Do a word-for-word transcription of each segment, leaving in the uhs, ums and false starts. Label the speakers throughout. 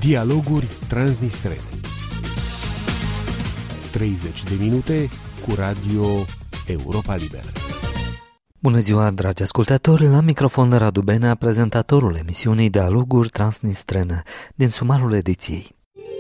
Speaker 1: Dialoguri transnistrene. treizeci de minute cu Radio Europa Liberă.
Speaker 2: Bună ziua, dragi ascultători! La microfon Radu Benea, prezentatorul emisiunii Dialoguri transnistrene din sumarul ediției.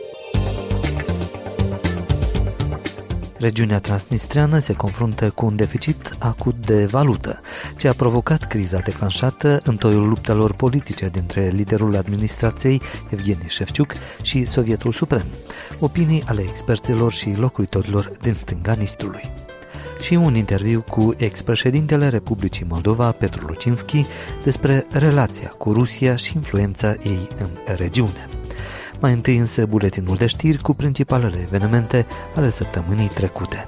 Speaker 2: Regiunea transnistreană se confruntă cu un deficit acut de valută, ce a provocat criza declanșată în toiul luptelor politice dintre liderul administrației, Evgeni Șefciuc, și Sovietul Suprem, opinii ale experților și locuitorilor din stânga Nistrului. Și un interviu cu ex-președintele Republicii Moldova, Petru Lucinski, despre relația cu Rusia și influența ei în regiune. Mai întâi însă buletinul de știri cu principalele evenimente ale săptămânii trecute.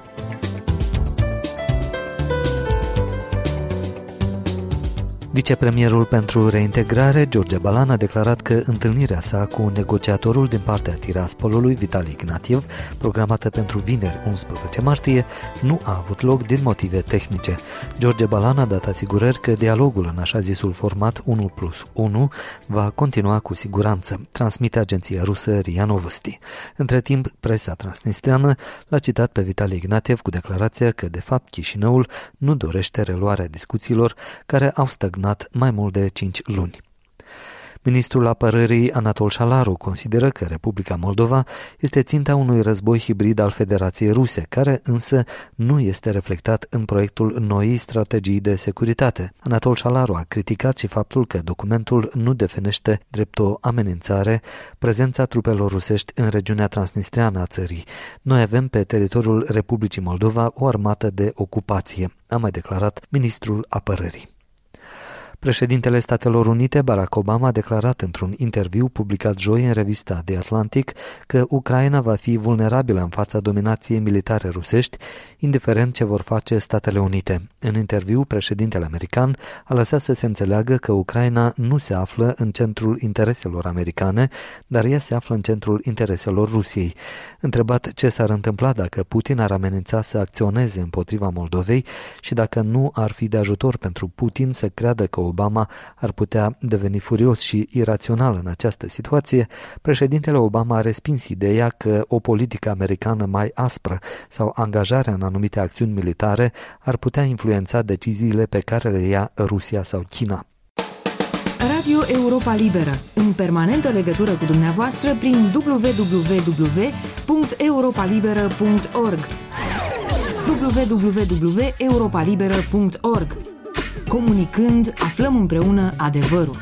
Speaker 2: Vicepremierul pentru reintegrare, George Balan, a declarat că întâlnirea sa cu negociatorul din partea Tiraspolului, Vitali Ignatiev, programată pentru vineri unsprezece martie, nu a avut loc din motive tehnice. George Balan a dat asigurări că dialogul în așa zisul format unu plus unu va continua cu siguranță, transmite agenția rusă R I A Novosti. Între timp, presa transnistreană l-a citat pe Vitali Ignatiev cu declarația că, de fapt, Chișinăul nu dorește reluarea discuțiilor care au stagnat mai mult de cinci luni. Ministrul Apărării Anatol Șalaru consideră că Republica Moldova este ținta unui război hibrid al Federației Ruse, care însă nu este reflectat în proiectul noii strategii de securitate. Anatol Șalaru a criticat și faptul că documentul nu definește drept o amenințare prezența trupelor rusești în regiunea transnistreană a țării. Noi avem pe teritoriul Republicii Moldova o armată de ocupație, a mai declarat ministrul Apărării. Președintele Statelor Unite, Barack Obama, a declarat într-un interviu publicat joi în revista The Atlantic că Ucraina va fi vulnerabilă în fața dominației militare rusești, indiferent ce vor face Statele Unite. În interviu, președintele american a lăsat să se înțeleagă că Ucraina nu se află în centrul intereselor americane, dar ea se află în centrul intereselor Rusiei. Întrebat ce s-ar întâmpla dacă Putin ar amenința să acționeze împotriva Moldovei și dacă nu ar fi de ajutor pentru Putin să creadă că Obama ar putea deveni furios și irațional în această situație, președintele Obama a respins ideea că o politică americană mai aspră sau angajarea în anumite acțiuni militare ar putea influența deciziile pe care le ia Rusia sau China.
Speaker 3: Radio Europa Liberă, în permanentă legătură cu dumneavoastră prin w w w punct europa liberă punct org w w w punct europa liberă punct org. Comunicând, aflăm împreună adevărul.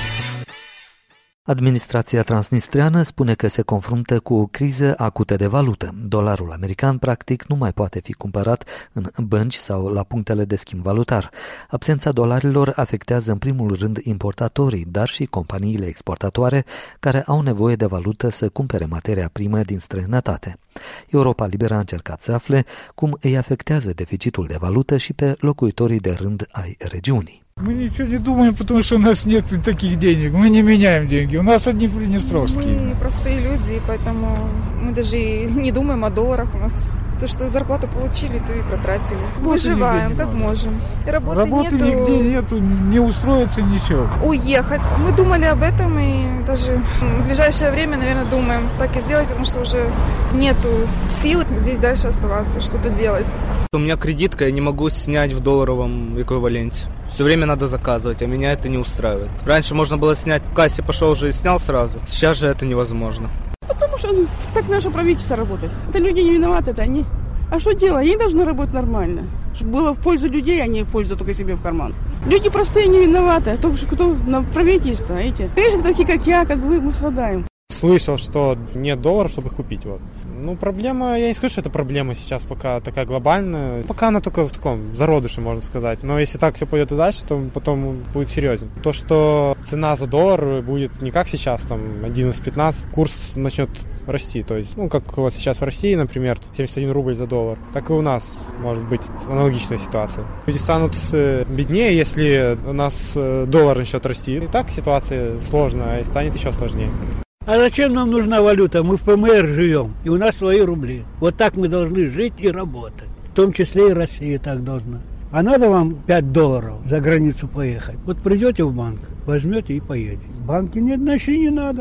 Speaker 2: Administrația transnistreană spune că se confruntă cu o criză acută de valută. Dolarul american practic nu mai poate fi cumpărat în bănci sau la punctele de schimb valutar. Absența dolarilor afectează în primul rând importatorii, dar și companiile exportatoare care au nevoie de valută să cumpere materia primă din străinătate. Europa Liberă a încercat să afle cum îi afectează deficitul de valută și pe locuitorii de rând ai regiunii.
Speaker 4: Мы ничего не думаем, потому что у нас нет таких денег. Мы не меняем деньги. У нас одни приднестровские.
Speaker 5: Мы простые люди, поэтому мы даже не думаем о долларах. У нас то, что зарплату получили, то и протратили. Выживаем, как можем. И работы,
Speaker 4: работы
Speaker 5: нету.
Speaker 4: нигде нету, не устроиться, ничего.
Speaker 5: Уехать. Мы думали об этом и даже в ближайшее время, наверное, думаем так и сделать, потому что уже нету сил здесь дальше оставаться, что-то делать.
Speaker 6: У меня кредитка, я не могу снять в долларовом эквиваленте. Все время надо заказывать, а меня это не устраивает. Раньше можно было снять в кассе, пошел уже и снял сразу. Сейчас же это невозможно.
Speaker 7: Потому что так наше правительство работает. Это люди не виноваты, это они. А что делать? Они должны работать нормально. Чтобы было в пользу людей, а не в пользу только себе в карман. Люди простые не виноваты. А только кто на правительство, эти. Конечно, такие как я, как вы, мы страдаем.
Speaker 8: Слышал, что нет долларов, чтобы их купить. Вот. Ну, проблема, я не скажу, что это проблема сейчас пока такая глобальная. Пока она только в таком зародыше, можно сказать. Но если так все пойдет и дальше, то потом будет серьезно. То, что цена за доллар будет не как сейчас, там, одиннадцать-пятнадцать, курс начнет расти. То есть, ну, как вот сейчас в России, например, семьдесят один рубль за доллар. Так и у нас может быть аналогичная ситуация. Люди станут беднее, если у нас доллар начнет расти. И так ситуация сложная, и станет еще сложнее.
Speaker 9: А зачем нам нужна валюта? Мы в ПМР живем, и у нас свои рубли. Вот так мы должны жить и работать. В том числе и Россия так должна. А надо вам пять долларов за границу поехать. Вот придете в банк, возьмете и поедете. В банке нет, значит не надо.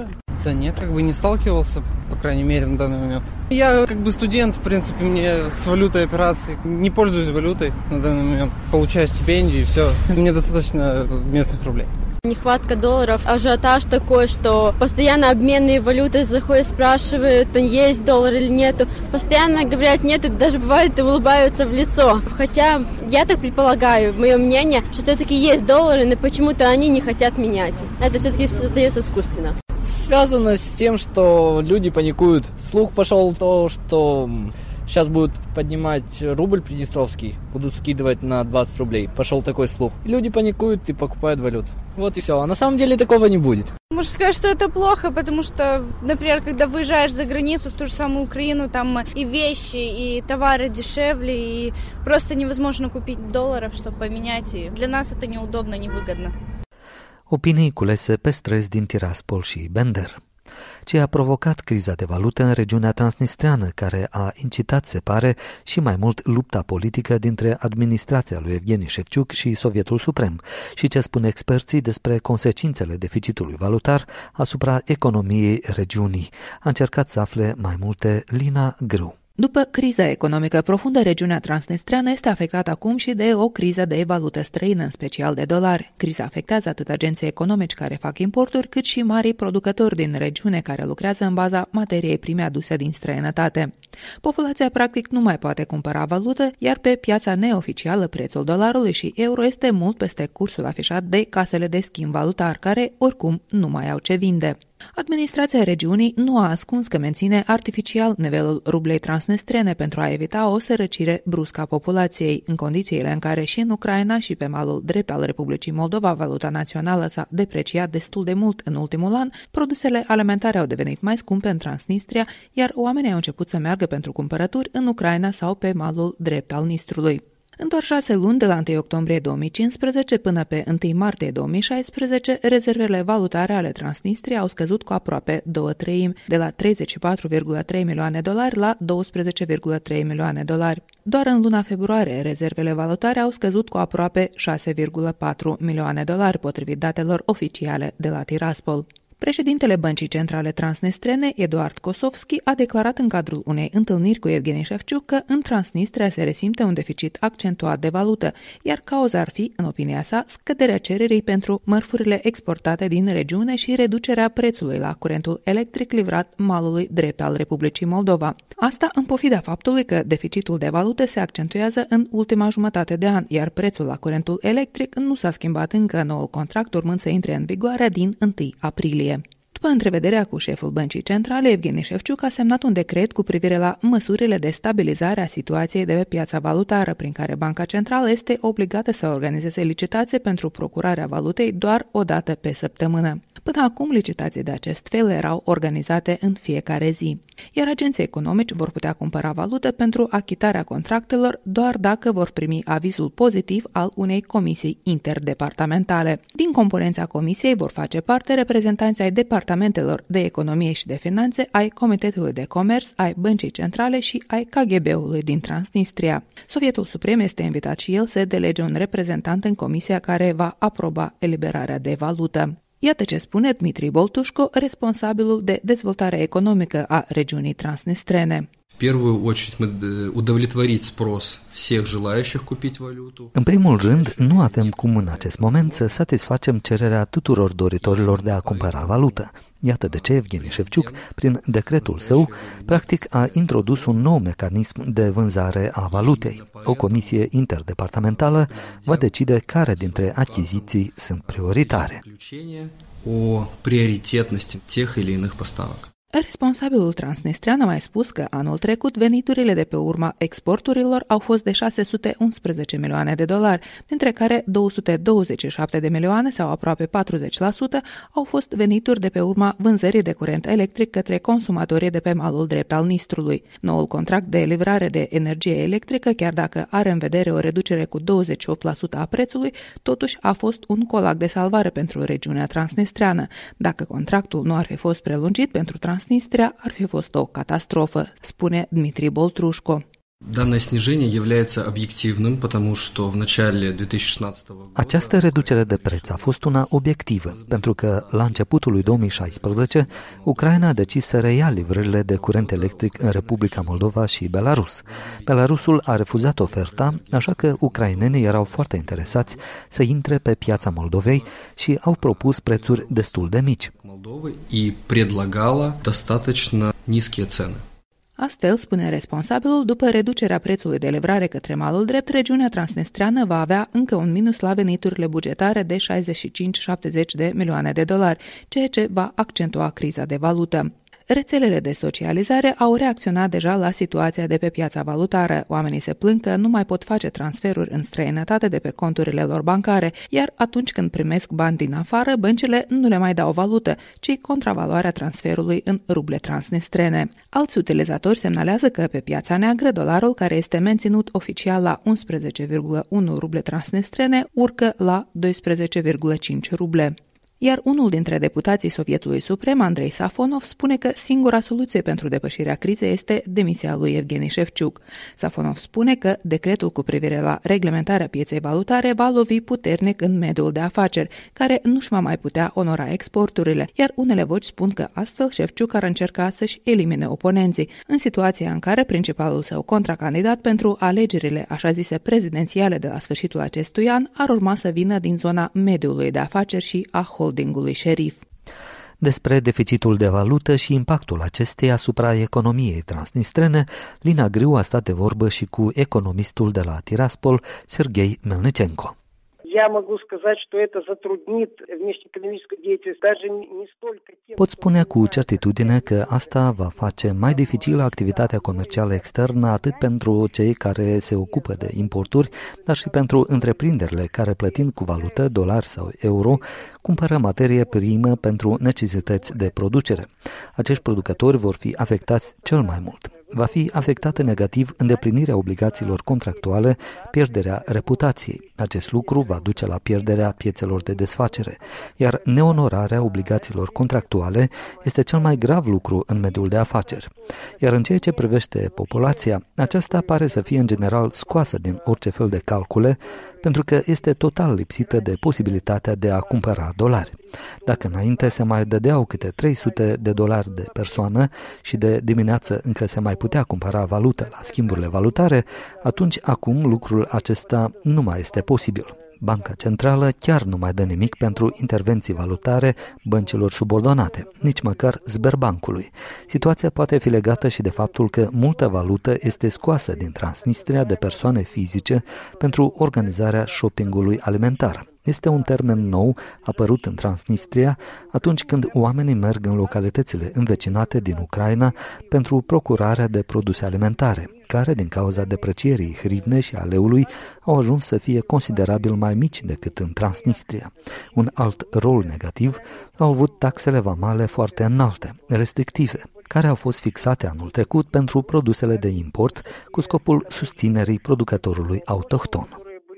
Speaker 10: Да нет, как бы не сталкивался, по крайней мере, на данный момент. Я как бы студент, в принципе, мне с валютой операций, не пользуюсь валютой на данный момент. Получаю стипендию и все. Мне достаточно местных рублей.
Speaker 11: Нехватка долларов, ажиотаж такой, что постоянно обменные валюты заходят, спрашивают, есть доллар или нету. Постоянно говорят нет, и даже бывает и улыбаются в лицо. Хотя я так предполагаю, мое мнение, что все-таки есть доллары, но почему-то они не хотят менять. Это все-таки создается искусственно.
Speaker 12: Связано с тем, что люди паникуют. Слух пошел то, что сейчас будут поднимать рубль приднестровский, будут скидывать на двадцать рублей. Пошел такой слух. Люди паникуют и покупают валюту. Вот и все. А на самом деле такого не будет.
Speaker 13: Можно сказать, что это плохо, потому что, например, когда выезжаешь за границу, в ту же самую Украину, там и vещи, и товары дешевле, и просто невозможно купить долларов, чтобы поменять. И для нас это неудобно, невыгодно.
Speaker 2: Opinii culese pe străzi din Tiraspol și Bender. Ce a provocat criza de valută în regiunea transnistreană, care a incitat, se pare, și mai mult lupta politică dintre administrația lui Evgeni Șefciuc și Sovietul Suprem, și ce spun experții despre consecințele deficitului valutar asupra economiei regiunii. A încercat să afle mai multe Lina Grâu.
Speaker 14: După criza economică profundă, regiunea transnistreană este afectată acum și de o criză de valută străină, în special de dolari. Criza afectează atât agenții economici care fac importuri, cât și marii producători din regiune care lucrează în baza materiei prime aduse din străinătate. Populația practic nu mai poate cumpăra valută, iar pe piața neoficială prețul dolarului și euro este mult peste cursul afișat de casele de schimb valutar, care oricum nu mai au ce vinde. Administrația regiunii nu a ascuns că menține artificial nivelul rublei transnistrene pentru a evita o sărăcire bruscă a populației, în condițiile în care și în Ucraina și pe malul drept al Republicii Moldova valuta națională s-a depreciat destul de mult în ultimul an, produsele alimentare au devenit mai scumpe în Transnistria, iar oamenii au început să meargă pentru cumpărături în Ucraina sau pe malul drept al Nistrului. În doar șase luni, de la întâi octombrie două mii cincisprezece până pe întâi martie două mii șaisprezece, rezervele valutare ale Transnistriei au scăzut cu aproape două treimi, de la treizeci și patru virgulă trei milioane de dolari la douăsprezece virgulă trei milioane de dolari. Doar în luna februarie, rezervele valutare au scăzut cu aproape șase virgulă patru milioane de dolari, potrivit datelor oficiale de la Tiraspol. Președintele Băncii Centrale Transnistrene, Eduard Kosovski, a declarat în cadrul unei întâlniri cu Evgeni Șefciuc că în Transnistria se resimte un deficit accentuat de valută, iar cauza ar fi, în opinia sa, scăderea cererii pentru mărfurile exportate din regiune și reducerea prețului la curentul electric livrat malului drept al Republicii Moldova. Asta în pofida faptului că deficitul de valută se accentuează în ultima jumătate de an, iar prețul la curentul electric nu s-a schimbat încă, noul contract urmând să intre în vigoare din întâi aprilie. După întrevederea cu șeful Băncii Centrale, Evgeni Șefciuc a semnat un decret cu privire la măsurile de stabilizare a situației de pe piața valutară, prin care Banca Centrală este obligată să organizeze licitații pentru procurarea valutei doar o dată pe săptămână. Până acum, licitații de acest fel erau organizate în fiecare zi, iar agenții economici vor putea cumpăra valută pentru achitarea contractelor doar dacă vor primi avizul pozitiv al unei comisii interdepartamentale. Din componența comisiei vor face parte reprezentanții ai departamentelor de economie și de finanțe, ai Comitetului de Comerț, ai Băncii Centrale și ai K G B-ului din Transnistria. Sovietul Suprem este invitat și el să delege un reprezentant în comisia care va aproba eliberarea de valută. Iată ce spune Dmitri Boltușco, responsabilul de dezvoltare economică a regiunii transnistrene.
Speaker 2: În primul rând, nu avem cum în acest moment să satisfacem cererea tuturor doritorilor de a cumpăra valută. Iată de ce Evgeni Șefciuc, prin decretul său, practic a introdus un nou mecanism de vânzare a valutei. O comisie interdepartamentală va decide care dintre achiziții sunt prioritare.
Speaker 15: O prioritetnosti тех или иных поставок.
Speaker 14: Responsabilul transnistrian a mai spus că anul trecut veniturile de pe urma exporturilor au fost de șase sute unsprezece milioane de dolari, dintre care două sute douăzeci și șapte de milioane sau aproape patruzeci la sută au fost venituri de pe urma vânzării de curent electric către consumatorii de pe malul drept al Nistrului. Noul contract de livrare de energie electrică, chiar dacă are în vedere o reducere cu douăzeci și opt la sută a prețului, totuși a fost un colac de salvare pentru regiunea transnistriană. Dacă contractul nu ar fi fost prelungit pentru Transnistria, ar fi fost o catastrofă, spune Dmitri Boltușco.
Speaker 15: Данное снижение является объективным, потому что в начале две тысячи шестнадцатого года...
Speaker 2: Această reducere de preț a fost una obiectivă, pentru că la începutul lui două mii șaisprezece Ucraina a decis să reia livrările de curent electric în Republica Moldova și Belarus. Belarusul a refuzat oferta, așa că ucrainenii erau foarte interesați să intre pe piața Moldovei și au propus prețuri destul de mici.
Speaker 15: Moldovei и предлагала достаточно низкие цены.
Speaker 14: Astfel, spune responsabilul, după reducerea prețului de livrare către malul drept, regiunea transnistreană va avea încă un minus la veniturile bugetare de șaizeci și cinci șaptezeci de milioane de dolari, ceea ce va accentua criza de valută. Rețelele de socializare au reacționat deja la situația de pe piața valutară. Oamenii se plâng că nu mai pot face transferuri în străinătate de pe conturile lor bancare, iar atunci când primesc bani din afară, băncile nu le mai dau valută, ci contravaloarea transferului în ruble transnistrene. Alți utilizatori semnalează că pe piața neagră dolarul, care este menținut oficial la unsprezece virgulă unu ruble transnistrene, urcă la doisprezece virgulă cinci ruble. Iar unul dintre deputații Sovietului Suprem, Andrei Safonov, spune că singura soluție pentru depășirea crizei este demisia lui Evgeni Shevchuk. Safonov spune că decretul cu privire la reglementarea pieței valutare va lovi puternic în mediul de afaceri, care nu-și va mai putea onora exporturile, iar unele voci spun că astfel Shevchuk ar încerca să-și elimine oponenții, în situația în care principalul său contracandidat pentru alegerile așa zise prezidențiale de la sfârșitul acestui an ar urma să vină din zona mediului de afaceri și a holdingului șerif.
Speaker 2: Despre deficitul de valută și impactul acesteia asupra economiei transnistrene, Lina Griu a stat de vorbă și cu economistul de la Tiraspol, Serghei Melnichenko.
Speaker 16: Я могу сказать, что это затруднит внешнеэкономическую деятельность даже не столько тем...
Speaker 2: Pot spune cu certitudine că asta va face mai dificilă activitatea comercială externă atât pentru cei care se ocupă de importuri, dar și pentru întreprinderile care, plătind cu valută, dolari sau euro, cumpără materie primă pentru necesități de producere. Acești producători vor fi afectați cel mai mult. Va fi afectată negativ îndeplinirea obligațiilor contractuale, pierderea reputației. Acest lucru va duce la pierderea piețelor de desfacere, iar neonorarea obligațiilor contractuale este cel mai grav lucru în mediul de afaceri. Iar în ceea ce privește populația, aceasta pare să fie în general scoasă din orice fel de calcule, pentru că este total lipsită de posibilitatea de a cumpăra dolari. Dacă înainte se mai dădeau câte trei sute de dolari de persoană și de dimineață încă se mai putea cumpăra valută la schimburile valutare, atunci acum lucrul acesta nu mai este posibil. Banca Centrală chiar nu mai dă nimic pentru intervenții valutare băncilor subordonate, nici măcar Sberbankului. Situația poate fi legată și de faptul că multă valută este scoasă din Transnistria de persoane fizice pentru organizarea shoppingului alimentar. Este un termen nou apărut în Transnistria atunci când oamenii merg în localitățile învecinate din Ucraina pentru procurarea de produse alimentare, care, din cauza deprecierii hrivnei și a leului, au ajuns să fie considerabil mai mici decât în Transnistria. Un alt rol negativ au avut taxele vamale foarte înalte, restrictive, care au fost fixate anul trecut pentru produsele de import cu scopul susținerii producătorului autohton.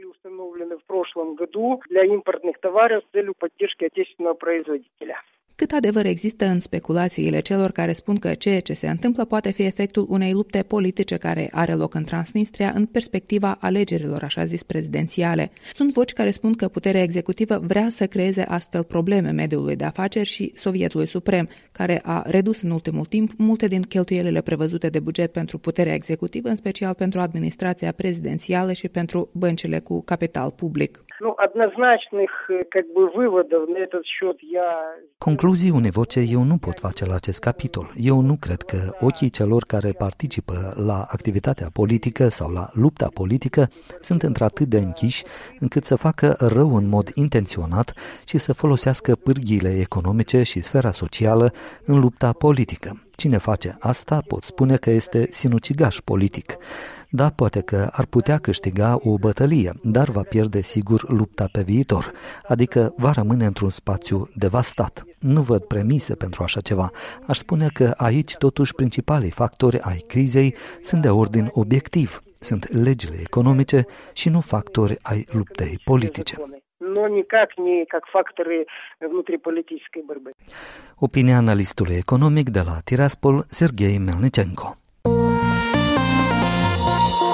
Speaker 16: В прошлом году для импортных товаров с целью поддержки отечественного производителя.
Speaker 14: Cât adevăr există în speculațiile celor care spun că ceea ce se întâmplă poate fi efectul unei lupte politice care are loc în Transnistria în perspectiva alegerilor așa zis prezidențiale. Sunt voci care spun că puterea executivă vrea să creeze astfel probleme mediului de afaceri și Sovietului Suprem, care a redus în ultimul timp multe din cheltuielile prevăzute de buget pentru puterea executivă, în special pentru administrația prezidențială și pentru băncile cu capital public.
Speaker 16: Ну, однозначных, как бы, выводов на этот счет я...
Speaker 2: Concluzii univoce eu nu pot face la acest capitol. Eu nu cred că ochii celor care participă la activitatea politică sau la lupta politică sunt într-atât de închiși încât să facă rău în mod intenționat și să folosească pârghiile economice și sfera socială în lupta politică. Cine face asta pot spune că este sinucigaș politic. Da, poate că ar putea câștiga o bătălie, dar va pierde sigur lupta pe viitor, adică va rămâne într-un spațiu devastat. Nu văd premise pentru așa ceva. Aș spune că aici totuși principalii factori ai crizei sunt de ordin obiectiv. Sunt legile economice și nu factori ai luptei politice.
Speaker 16: Но никак не как факторы внутриполитической борьбы.
Speaker 2: Opinia analistului economic de la Tiraspol, Serghei Melnichenko.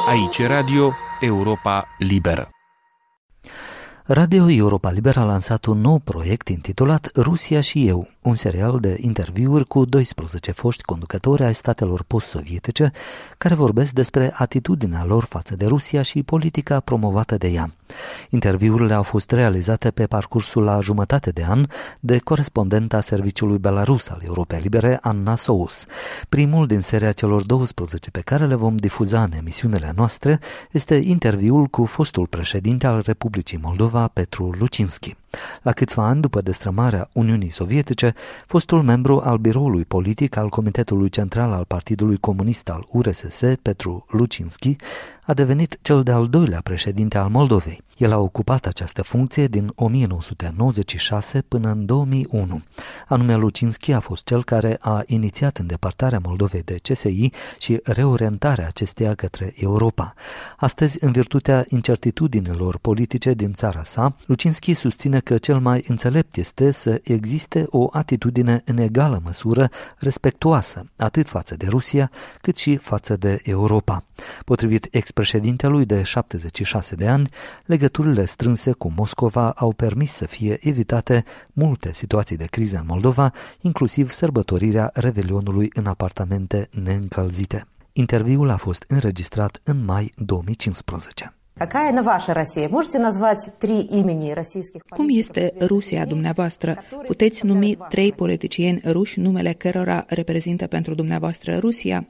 Speaker 1: Aici Radio Europa Liberă.
Speaker 2: Radio Europa Liberă a lansat un nou proiect intitulat Rusia și eu, un serial de interviuri cu doisprezece foști conducători ai statelor post-sovietice care vorbesc despre atitudinea lor față de Rusia și politica promovată de ea. Interviurile au fost realizate pe parcursul la jumătate de an de corespondenta serviciului belarus al Europei Libere, Anna Sous. Primul din seria celor douăsprezece pe care le vom difuza în emisiunile noastre este interviul cu fostul președinte al Republicii Moldova, Petru Lucinski. La câțiva ani după destrămarea Uniunii Sovietice, fostul membru al biroului politic al Comitetului Central al Partidului Comunist al U R S S, Petru Lucinski, a devenit cel de-al doilea președinte al Moldovei. El a ocupat această funcție din o mie nouă sute nouăzeci și șase până în două mii unu. Anume, Lucinski a fost cel care a inițiat îndepărtarea Moldovei de C S I și reorientarea acesteia către Europa. Astăzi, în virtutea incertitudinilor politice din țara sa, Lucinski susține că cel mai înțelept este să existe o atitudine în egală măsură respectuoasă, atât față de Rusia, cât și față de Europa. Potrivit ex-președintelui de șaptezeci și șase de ani, legăturile strânse cu Moscova au permis să fie evitate multe situații de criză în Moldova, inclusiv sărbătorirea Revelionului în apartamente neîncălzite. Interviul a fost înregistrat în mai două mii cincisprezece.
Speaker 14: Cum este Rusia dumneavoastră? Puteți numi trei politicieni ruși numele cărora reprezintă pentru dumneavoastră Rusia?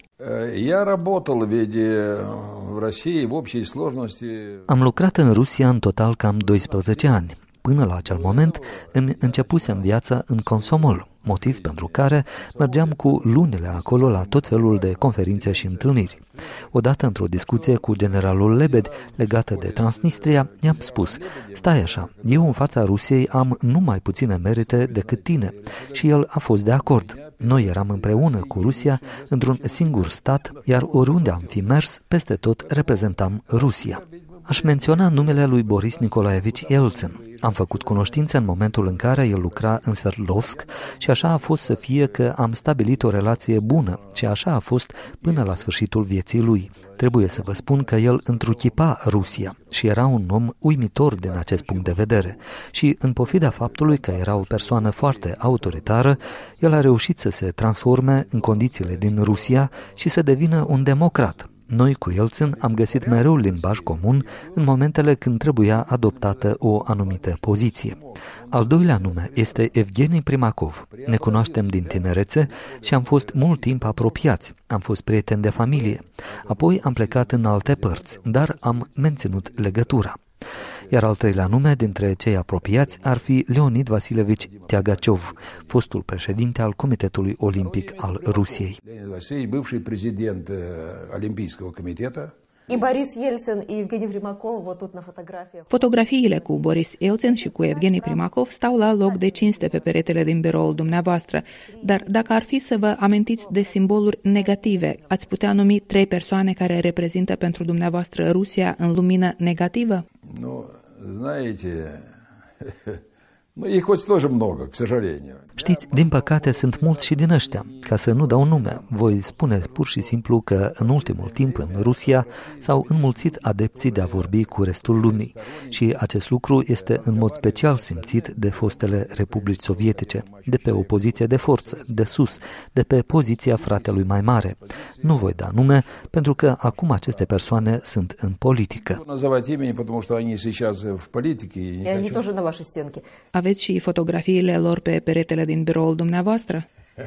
Speaker 2: Am lucrat în Rusia în total cam doisprezece ani. Până la acel moment îmi începusem viața în Komsomol, motiv pentru care mergeam cu lunile acolo la tot felul de conferințe și întâlniri. Odată, într-o discuție cu generalul Lebed legată de Transnistria, i-am spus: stai așa, eu în fața Rusiei am numai puține merite decât tine. Și el a fost de acord. Noi eram împreună cu Rusia într-un singur stat, iar oriunde am fi mers, peste tot reprezentam Rusia. Aș menționa numele lui Boris Nicolaevici Elțin. Am făcut cunoștință în momentul în care el lucra în Sverdlovsk și așa a fost să fie că am stabilit o relație bună și așa a fost până la sfârșitul vieții lui. Trebuie să vă spun că el întruchipa Rusia și era un om uimitor din acest punct de vedere și, în pofida faptului că era o persoană foarte autoritară, el a reușit să se transforme în condițiile din Rusia și să devină un democrat. Noi cu Elțin am găsit mereu limbaj comun în momentele când trebuia adoptată o anumită poziție. Al doilea nume este Evgeni Primakov. Ne cunoaștem din tinerețe și am fost mult timp apropiați. Am fost prieteni de familie. Apoi am plecat în alte părți, dar am menținut legătura. Iar al treilea nume dintre cei apropiați ar fi Leonid Vasilevici Tiagaciov, fostul președinte al Comitetului Olimpic al Rusiei.
Speaker 14: Fotografiile cu Boris Elțin și cu Evgeni Primakov stau la loc de cinste pe peretele din biroul dumneavoastră, dar dacă ar fi să vă amintiți de simboluri negative, ați putea numi trei persoane care reprezintă pentru dumneavoastră Rusia în lumină negativă?
Speaker 17: Nu, знаете, ну их хоть тоже много, к сожалению.
Speaker 2: Știți, din păcate sunt mulți și din ăștia. Ca să nu dau nume, voi spune pur și simplu că în ultimul timp în Rusia s-au înmulțit adepții de a vorbi cu restul lumii și acest lucru este în mod special simțit de fostele republici sovietice, de pe o poziție de forță, de sus, de pe poziția fratelui mai mare. Nu voi da nume pentru că acum aceste persoane sunt în politică.
Speaker 14: Aveți și fotografiile lor pe peretele din biroul dumneavoastră?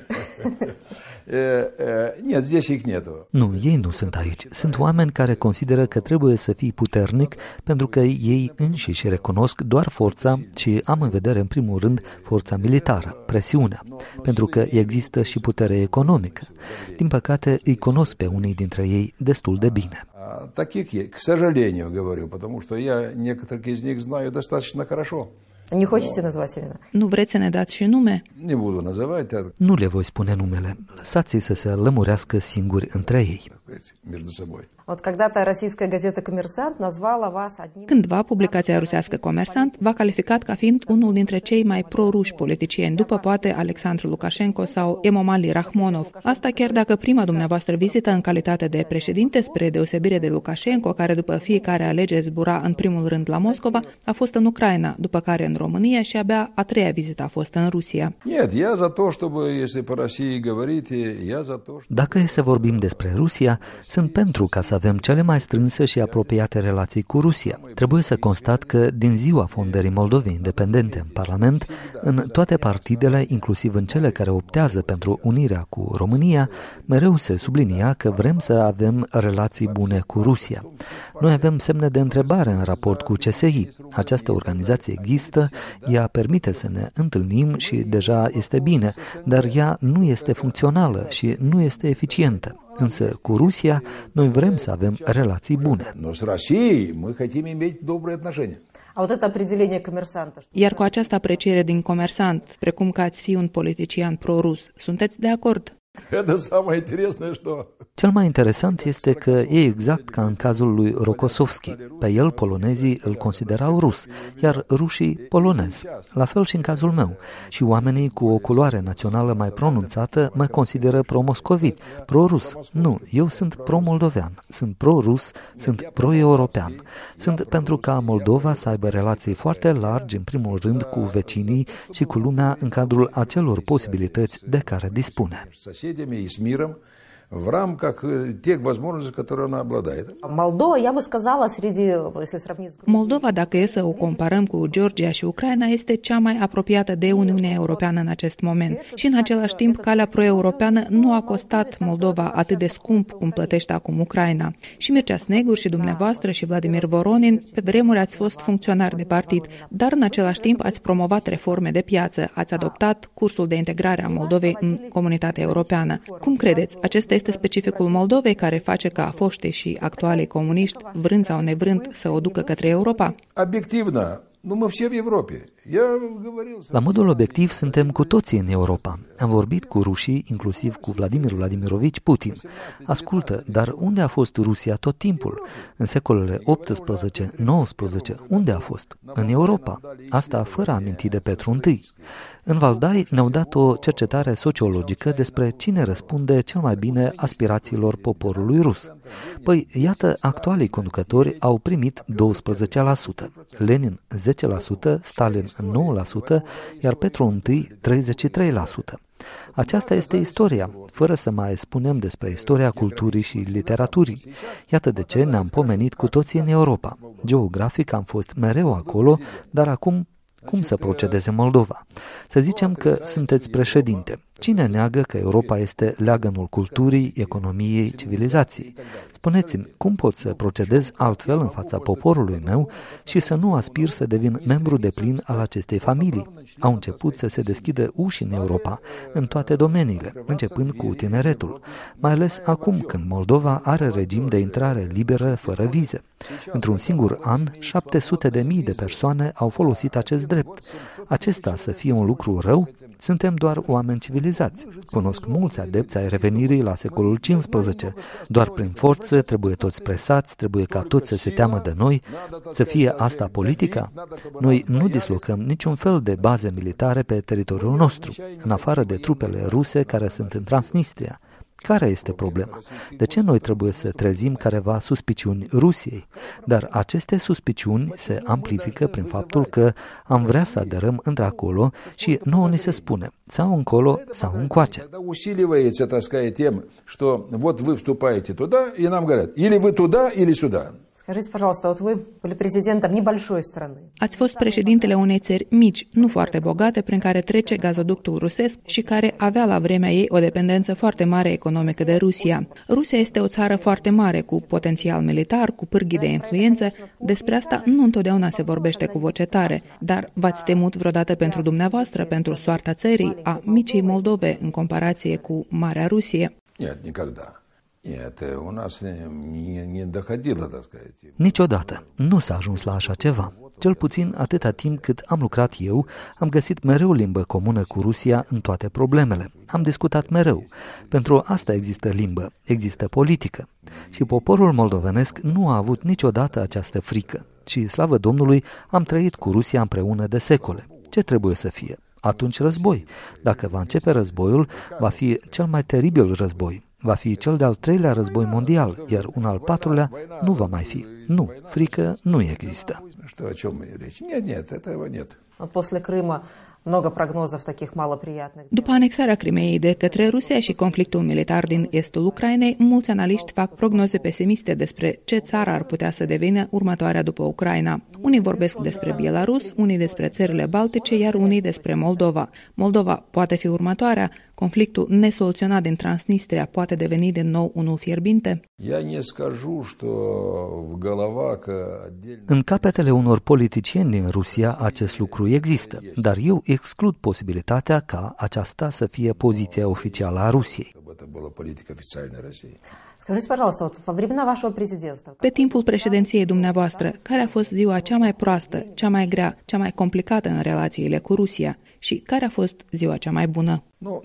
Speaker 2: Nu, ei nu sunt aici. Sunt oameni care consideră că trebuie să fii puternic pentru că ei înșiși recunosc doar forța și am în vedere în primul rând forța militară, presiunea, pentru că există și putere economică. Din păcate îi cunosc pe unii dintre ei destul de bine.
Speaker 17: Таких, к сожалению, говорю, потому что я некоторых из них знаю достаточно хорошо.
Speaker 14: Не хотите назвать имена? Nu vreți să ne dați și nume?
Speaker 17: Не буду называть.
Speaker 2: Nu le voi spune numele. Lăsați-i să se lămurească singuri între ei.
Speaker 17: Между собой.
Speaker 14: Cândva, publicația rusească Comersant v-a calificat ca fiind unul dintre cei mai pro-ruși politicieni, după poate Alexandru Lukashenko sau Emomali Rahmonov. Asta chiar dacă prima dumneavoastră vizită în calitate de președinte, spre deosebire de Lukashenko, care după fiecare alegere zbura în primul rând la Moscova, a fost în Ucraina, după care în România și abia a treia vizită a fost în Rusia.
Speaker 2: Dacă e să vorbim despre Rusia, sunt pentru ca să avem cele mai strânse și apropiate relații cu Rusia. Trebuie să constat că din ziua fondării Moldovei independente în Parlament, în toate partidele, inclusiv în cele care optează pentru unirea cu România, mereu se sublinia că vrem să avem relații bune cu Rusia. Noi avem semne de întrebare în raport cu C S I. Această organizație există, ea permite să ne întâlnim și deja este bine, dar ea nu este funcțională și nu este eficientă. Însă cu Rusia noi vrem să avem relații bune.
Speaker 14: Iar cu această apreciere din Comersant, precum că ați fi un politician pro-rus, sunteți de acord?
Speaker 2: Cel mai interesant este că e exact ca în cazul lui Rokossovski. Pe el polonezii îl considerau rus, iar rușii polonezi. La fel și în cazul meu. Și oamenii cu o culoare națională mai pronunțată mă consideră pro-moscoviți, pro-rus. Nu, eu sunt pro-moldovean, sunt pro-rus, sunt pro-european. Sunt pentru ca Moldova să aibă relații foarte largi, în primul rând, cu vecinii și cu lumea în cadrul acelor posibilități de care dispune.
Speaker 17: И с миром в рамках тех возможностей, которые она обладает.
Speaker 14: Moldova, я бы сказала, среди, если сравнить... Moldova, dacă e să o comparăm cu Georgia și Ucraina, este cea mai apropiată de Uniunea Europeană în acest moment. Și în același timp, calea pro-europeană nu a costat Moldova atât de scump cum plătește acum Ucraina. Și Mircea Snegur și dumneavoastră și Vladimir Voronin, pe vremuri ați fost funcționari de partid, dar în același timp ați promovat reforme de piață, ați adoptat cursul de integrare a Moldovei în comunitatea europeană. Cum credeți, acesta este specificul Moldovei care face ca foștii și actualii comuniști, vrând sau nevrând, să o ducă către Europa?
Speaker 17: Obiectivă, nu mă все в Европе.
Speaker 2: La modul obiectiv, suntem cu toții în Europa. Am vorbit cu rușii, inclusiv cu Vladimir Vladimirovici Putin. Ascultă, dar unde a fost Rusia tot timpul? În secolele optsprezece nouăsprezece, unde a fost? În Europa. Asta fără a aminti de Petru I. În Valdai ne-au dat o cercetare sociologică despre cine răspunde cel mai bine aspirațiilor poporului rus. Păi, iată, actualii conducători au primit douăsprezece la sută, Lenin zece la sută, Stalin nouă la sută, iar Petru I treizeci și trei la sută. Aceasta este istoria, fără să mai spunem despre istoria culturii și literaturii. Iată de ce ne-am pomenit cu toții în Europa. Geografic am fost mereu acolo, dar acum cum să procedeze Moldova? Să zicem că sunteți președinte. Cine neagă că Europa este leagănul culturii, economiei, civilizației? Spuneți-mi, cum pot să procedez altfel în fața poporului meu și să nu aspir să devin membru deplin al acestei familii? Au început să se deschidă uși în Europa, în toate domeniile, începând cu tineretul, mai ales acum când Moldova are regim de intrare liberă fără vize. Într-un singur an, șapte sute de mii de persoane au folosit acest drept. Acesta să fie un lucru rău? Suntem doar oameni civilizați. Cunosc mulți adepți ai revenirii la secolul cincisprezece. Doar prin forță trebuie toți presați, trebuie ca toți să se teamă de noi. Să fie asta politica? Noi nu dislocăm niciun fel de baze militare pe teritoriul nostru, în afară de trupele ruse care sunt în Transnistria. Care este problema? De ce noi trebuie să trezim careva suspiciuni Rusiei? Dar aceste suspiciuni se amplifică prin faptul că am vrea să aderăm într-acolo și nouă ni se spune sau încolo sau încoace.
Speaker 17: Усиливается такая тема, что вот вы вступаете туда, и нам говорят, или вы туда, или сюда.
Speaker 14: Скажите, пожалуйста, вот вы были президентом небольшой страны. Ați fost președintele unei țări mici, nu foarte bogate, prin care trece gazoductul rusesc și care avea la vremea ei o dependență foarte mare economică de Rusia. Rusia este o țară foarte mare, cu potențial militar, cu pârghii de influență. Despre asta nu întotdeauna se vorbește cu voce tare, dar v-ați temut vreodată pentru dumneavoastră, pentru soarta țării, a micii Moldove, în comparație cu Marea Rusie?
Speaker 17: Нет, никогда. Это у нас не, не доходило, так сказать.
Speaker 2: Niciodată. Nu s-a ajuns la așa ceva. Cel puțin atâta timp cât am lucrat eu, am găsit mereu limbă comună cu Rusia în toate problemele. Am discutat mereu. Pentru asta există limbă, există politică. Și poporul moldovenesc nu a avut niciodată această frică. Și, slavă Domnului, am trăit cu Rusia împreună de secole. Ce trebuie să fie? Atunci război. Dacă va începe războiul, va fi cel mai teribil război. Va fi cel de-al treilea război mondial, iar un al patrulea nu va mai fi. Nu, frică nu există.
Speaker 18: После Крыма много прогнозов таких малоприятных.
Speaker 14: După anexarea Crimeei de către Rusia și conflictul militar din estul Ucrainei, mulți analiști fac prognoze pesimiste despre ce țară ar putea să devină următoarea după Ucraina. Unii vorbesc despre Belarus, unii despre țările Baltice, iar unii despre Moldova. Moldova poate fi următoarea. Conflictul nesoluționat din Transnistria poate deveni din nou unul fierbinte?
Speaker 2: În capetele unor politicieni din Rusia acest lucru există, dar eu exclud posibilitatea ca aceasta să fie poziția oficială a Rusiei.
Speaker 14: Pe timpul președinției dumneavoastră, care a fost ziua cea mai proastă, cea mai grea, cea mai complicată în relațiile cu Rusia și care a fost ziua cea mai bună?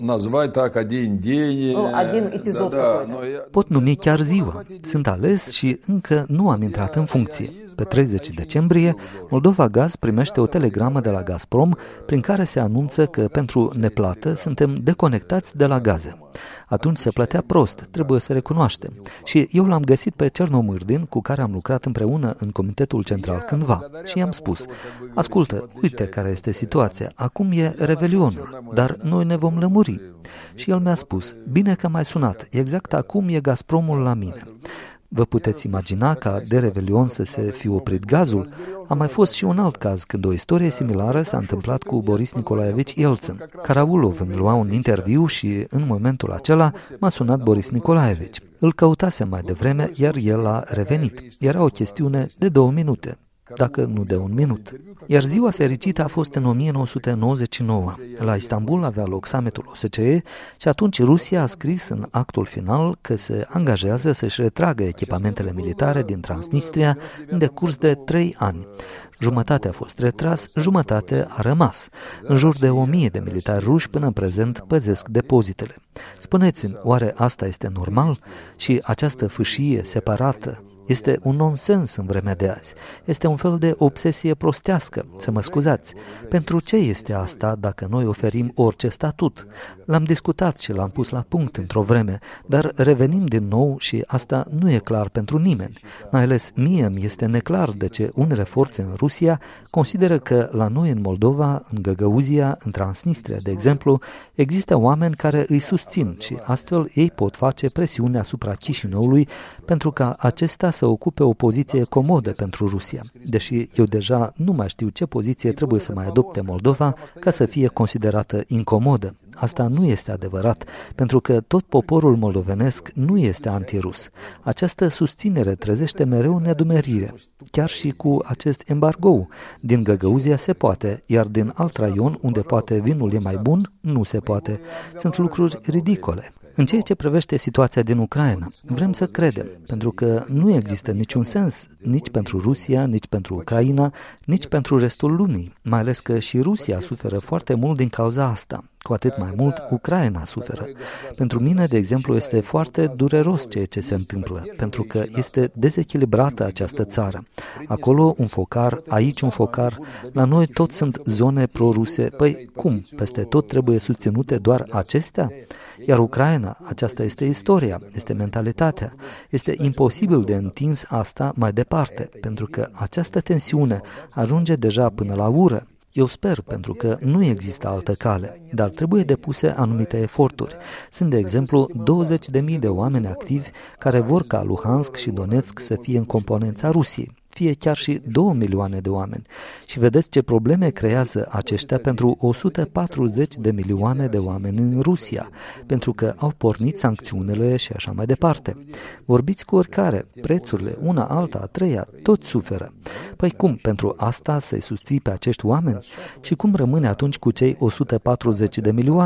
Speaker 2: Pot numi chiar ziua. Sunt ales și încă nu am intrat în funcție. Pe treizeci decembrie, Moldova Gaz primește o telegramă de la Gazprom prin care se anunță că pentru neplată suntem deconectați de la gaze. Atunci se plătea prost, trebuie să recunoaștem. Și eu l-am găsit pe Cernomârdin, cu care am lucrat împreună în Comitetul Central cândva, și i-am spus: ascultă, uite care este situația, acum e revelionul, dar noi ne vom lămuri. Și el mi-a spus: bine că m-ai sunat, exact acum e Gazpromul la mine. Vă puteți imagina ca de Revelion să se fi oprit gazul? A mai fost și un alt caz când o istorie similară s-a întâmplat cu Boris Nicolaevici Yeltsin. Karaulov îmi lua un interviu și în momentul acela m-a sunat Boris Nicolaevici. Îl căutase mai devreme, iar el a revenit. Era o chestiune de două minute, dacă nu de un minut. Iar ziua fericită a fost în o mie nouă sute nouăzeci și nouă. La Istanbul avea loc summitul O S C E și atunci Rusia a scris în actul final că se angajează să-și retragă echipamentele militare din Transnistria în decurs de trei ani. Jumătate a fost retras, jumătate a rămas. În jur de o mie de militari ruși până în prezent păzesc depozitele. Spuneți-mi, oare asta este normal? Și această fâșie separată este un nonsens în vremea de azi. Este un fel de obsesie prostească, să mă scuzați. Pentru ce este asta dacă noi oferim orice statut? L-am discutat și l-am pus la punct într-o vreme, dar revenim din nou și asta nu e clar pentru nimeni. Mai ales mie mi este neclar de ce unele forțe în Rusia consideră că la noi în Moldova, în Găgăuzia, în Transnistria, de exemplu, există oameni care îi susțin și astfel ei pot face presiune asupra Chișinăului pentru ca acesta să ocupe o poziție comodă pentru Rusia, deși eu deja nu mai știu ce poziție trebuie să mai adopte Moldova ca să fie considerată incomodă. Asta nu este adevărat, pentru că tot poporul moldovenesc nu este antirus. Această susținere trezește mereu nedumerire. Chiar și cu acest embargo. Din Găgăuzia se poate, iar din alt raion, unde poate vinul e mai bun, nu se poate. Sunt lucruri ridicole. În ceea ce privește situația din Ucraina, vrem să credem, pentru că nu există niciun sens nici pentru Rusia, nici pentru Ucraina, nici pentru restul lumii, mai ales că și Rusia suferă foarte mult din cauza asta. Cu atât mai mult, Ucraina suferă. Pentru mine, de exemplu, este foarte dureros ceea ce se întâmplă, pentru că este dezechilibrată această țară. Acolo un focar, aici un focar, la noi tot sunt zone pro-ruse. Păi cum? Peste tot trebuie susținute doar acestea? Iar Ucraina, aceasta este istoria, este mentalitatea. Este imposibil de întins asta mai departe, pentru că această tensiune ajunge deja până la ură. Eu sper, pentru că nu există altă cale, dar trebuie depuse anumite eforturi. Sunt, de exemplu, douăzeci de mii de oameni activi care vor ca Luhansk și Donetsk să fie în componența Rusiei, fie chiar și două milioane de oameni. Și vedeți ce probleme creează aceștia pentru o sută patruzeci de milioane de oameni în Rusia, pentru că au pornit sancțiunile și așa mai departe. Vorbiți cu oricare, prețurile, una, alta, a treia, toți suferă. Păi cum, pentru asta să-i susții pe acești oameni? Și cum rămâne atunci cu cei o sută patruzeci de milioane?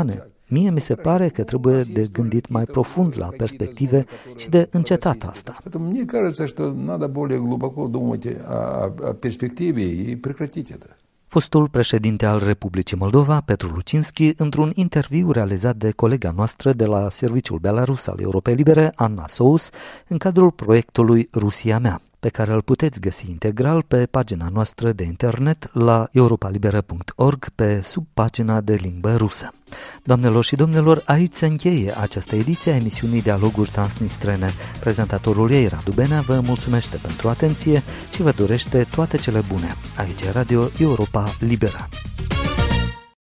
Speaker 2: Mie mi se pare că trebuie de gândit mai profund la perspective și de încetat asta.
Speaker 17: Мне кажется, что надо более глубоко думать о перспективе и прекратить это.
Speaker 2: Fostul președinte al Republicii Moldova, Petru Lucinski, într-un interviu realizat de colega noastră de la Serviciul Belarus al Europei Libere, Anna Sous, în cadrul proiectului Rusia mea, pe care îl puteți găsi integral pe pagina noastră de internet la europalibera punct org pe subpagina de limbă rusă. Doamnelor și domnilor, aici se încheie această ediție a emisiunii Dialoguri Transnistrene. Prezentatorul ei, Radu Benea, vă mulțumește pentru atenție și vă dorește toate cele bune. Aici e Radio Europa Liberă.